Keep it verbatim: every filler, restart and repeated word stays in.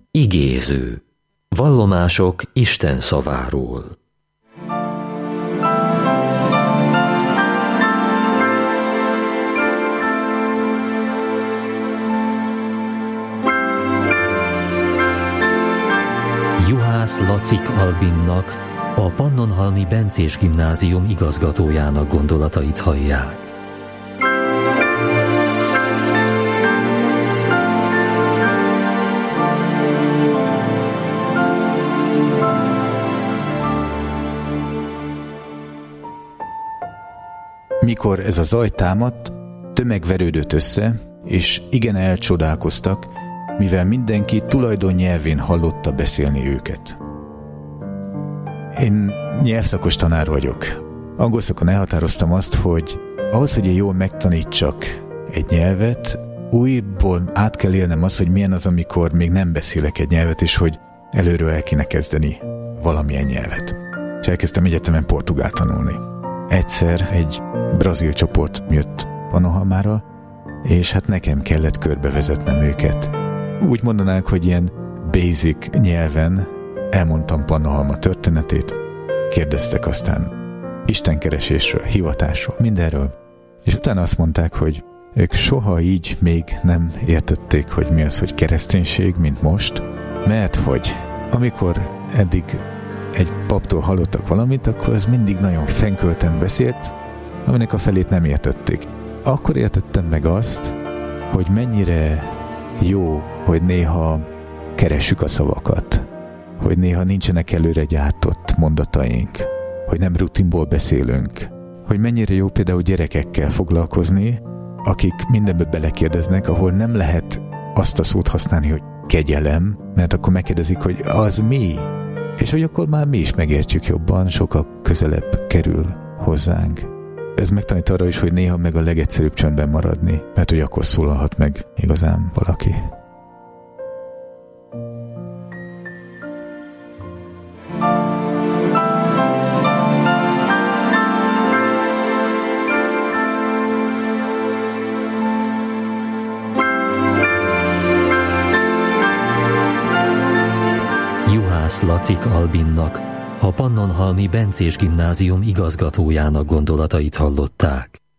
Igéző. Vallomások Isten szaváról. Juhász Lacik Albinnak, a Pannonhalmi Bencés Gimnázium igazgatójának gondolatait hallják. Mikor ez a zaj támadt, tömeg verődött össze, és igen elcsodálkoztak, mivel mindenki tulajdonnyelvén hallotta beszélni őket. Én nyelvszakos tanár vagyok. Angol szakon elhatároztam azt, hogy ahhoz, hogy én jól megtanítsak egy nyelvet, újból át kell élnem azt, hogy milyen az, amikor még nem beszélek egy nyelvet, és hogy előről el kéne kezdeni valamilyen nyelvet. És elkezdtem egyetemen portugál tanulni. Egyszer egy brazil csoport jött Pannonhalmára, és hát nekem kellett körbevezetnem őket. Úgy mondanánk, hogy ilyen basic nyelven elmondtam Pannonhalma történetét, kérdeztek aztán istenkeresésről, hivatásról, mindenről, és utána azt mondták, hogy ők soha így még nem értették, hogy mi az, hogy kereszténység, mint most, mert hogy amikor eddig egy paptól hallottak valamit, akkor az mindig nagyon fenkölten beszélt, aminek a felét nem értették. Akkor értettem meg azt, hogy mennyire jó, hogy néha keressük a szavakat, hogy néha nincsenek előre gyártott mondataink, hogy nem rutinból beszélünk, hogy mennyire jó például gyerekekkel foglalkozni, akik mindenbe belekérdeznek, ahol nem lehet azt a szót használni, hogy kegyelem, mert akkor megkérdezik, hogy az mi? És hogy akkor már mi is megértjük jobban, sokkal közelebb kerül hozzánk. Ez megtanít arra is, hogy néha meg a legegyszerűbb csöndben maradni, mert hogy akkor szólalhat meg igazán valaki. Juhász Lacik Albinnak, a Pannonhalmi Bencés Gimnázium igazgatójának gondolatait hallották.